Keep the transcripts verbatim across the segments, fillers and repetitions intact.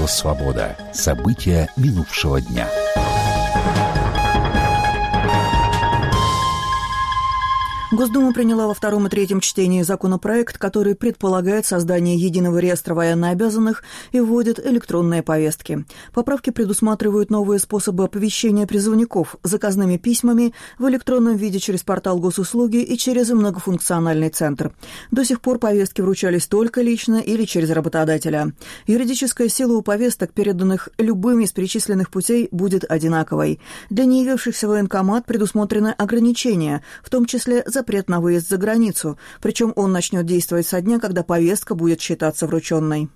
Радио «Свобода». События минувшего дня. Госдума приняла во втором и третьем чтении законопроект, который предполагает создание единого реестра военнообязанных и вводит электронные повестки. Поправки предусматривают новые способы оповещения призывников заказными письмами в электронном виде через портал госуслуги и через многофункциональный центр. До сих пор повестки вручались только лично или через работодателя. Юридическая сила у повесток, переданных любым из перечисленных путей, будет одинаковой. Для неявившихся в военкомат предусмотрены ограничения, в том числе за запрет на выезд за границу, причем он начнет действовать со дня, когда повестка будет считаться врученной.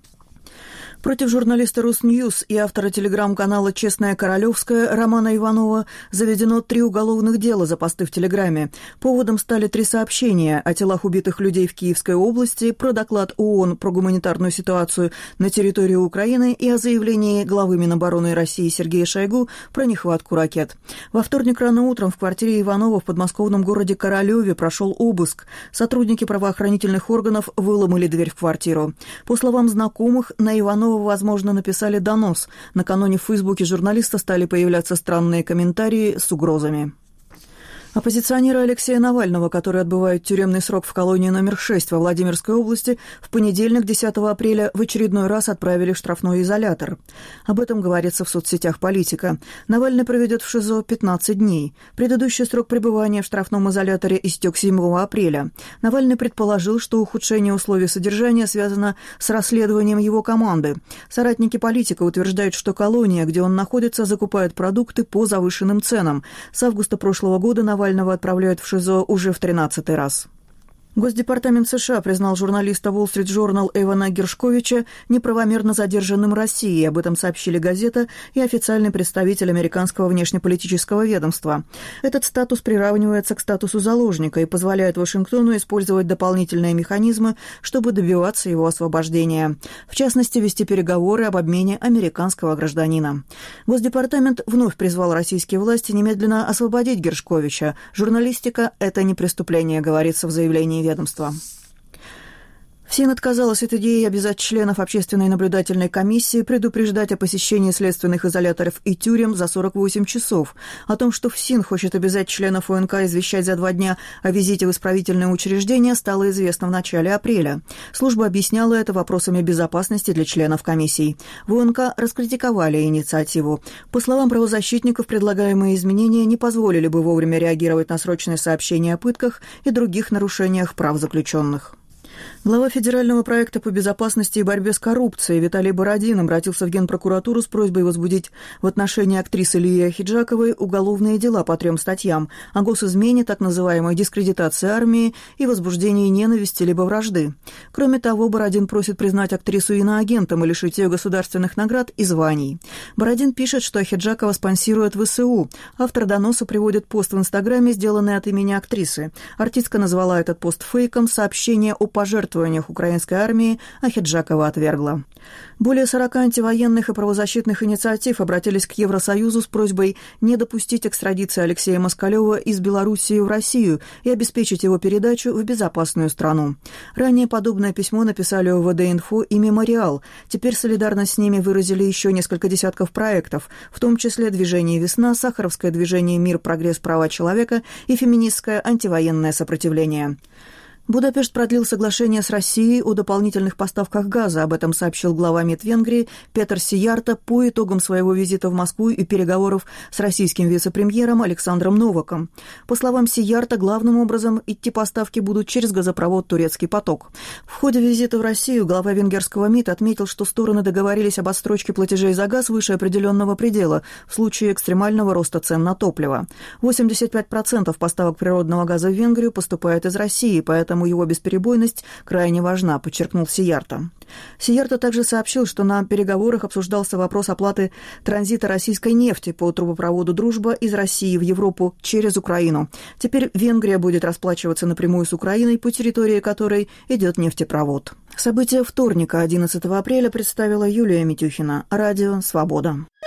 Против журналиста «Русньюз» и автора телеграм-канала «Честная Королевская» Романа Иванова заведено три уголовных дела за посты в Телеграме. Поводом стали три сообщения о телах убитых людей в Киевской области, про доклад ООН про гуманитарную ситуацию на территории Украины и о заявлении главы Минобороны России Сергея Шойгу про нехватку ракет. Во вторник рано утром в квартире Иванова в подмосковном городе Королеве прошел обыск. Сотрудники правоохранительных органов выломали дверь в квартиру. По словам знакомых, на Иванова возможно, написали донос. Накануне в Фейсбуке журналиста стали появляться странные комментарии с угрозами. Оппозиционера Алексея Навального, который отбывает тюремный срок в колонии номер шесть во Владимирской области, в понедельник, десятого апреля, в очередной раз отправили в штрафной изолятор. Об этом говорится в соцсетях «Политика». Навальный проведет в ШИЗО пятнадцать дней. Предыдущий срок пребывания в штрафном изоляторе истек седьмого апреля. Навальный предположил, что ухудшение условий содержания связано с расследованием его команды. Соратники политика утверждают, что колония, где он находится, закупает продукты по завышенным ценам. С августа прошлого года Навальный Навального отправляют в ШИЗО уже в тринадцатый раз. Госдепартамент США признал журналиста Wall Street Journal Эвана Гершковича неправомерно задержанным Россией. Об этом сообщили газета и официальный представитель американского внешнеполитического ведомства. Этот статус приравнивается к статусу заложника и позволяет Вашингтону использовать дополнительные механизмы, чтобы добиваться его освобождения. В частности, вести переговоры об обмене американского гражданина. Госдепартамент вновь призвал российские власти немедленно освободить Гершковича. Журналистика – это не преступление, говорится в заявлении ведомства. ФСИН отказалась от идеи обязать членов общественной наблюдательной комиссии предупреждать о посещении следственных изоляторов и тюрем за сорок восемь часов. О том, что ФСИН хочет обязать членов ОНК извещать за два дня о визите в исправительное учреждение, стало известно в начале апреля. Служба объясняла это вопросами безопасности для членов комиссий. В ОНК раскритиковали инициативу. По словам правозащитников, предлагаемые изменения не позволили бы вовремя реагировать на срочные сообщения о пытках и других нарушениях прав заключенных. Глава федерального проекта по безопасности и борьбе с коррупцией Виталий Бородин обратился в Генпрокуратуру с просьбой возбудить в отношении актрисы Лии Ахеджаковой уголовные дела по трем статьям о госизмене, так называемой дискредитации армии и возбуждении ненависти либо вражды. Кроме того, Бородин просит признать актрису иноагентом и лишить ее государственных наград и званий. Бородин пишет, что Ахеджакова спонсирует ВСУ. Автор доноса приводит пост в Инстаграме, сделанный от имени актрисы. Артистка назвала этот пост фейком, сообщение о пожертвованиях украинской армии Ахеджакова отвергла. Более сорока антивоенных и правозащитных инициатив обратились к Евросоюзу с просьбой не допустить экстрадиции Алексея Москалева из Белоруссии в Россию и обеспечить его передачу в безопасную страну. Ранее подобное письмо написали ОВД-Инфо и «Мемориал». Теперь солидарность с ними выразили еще несколько десятков проектов, в том числе «Движение Весна», Сахаровское движение «Мир, прогресс, права человека» и феминистское антивоенное сопротивление. Будапешт продлил соглашение с Россией о дополнительных поставках газа. Об этом сообщил глава МИД Венгрии Петер Сиярто по итогам своего визита в Москву и переговоров с российским вице-премьером Александром Новаком. По словам Сиярто, главным образом идти поставки будут через газопровод «Турецкий поток». В ходе визита в Россию глава венгерского МИД отметил, что стороны договорились об отсрочке платежей за газ выше определенного предела в случае экстремального роста цен на топливо. восемьдесят пять процентов поставок природного газа в Венгрию поступает из России, поэтому его бесперебойность крайне важна, подчеркнул Сиярто. Сиярто также сообщил, что на переговорах обсуждался вопрос оплаты транзита российской нефти по трубопроводу «Дружба» из России в Европу через Украину. Теперь Венгрия будет расплачиваться напрямую с Украиной, по территории которой идет нефтепровод. События вторника, одиннадцатого апреля, представила Юлия Митюхина. Радио «Свобода».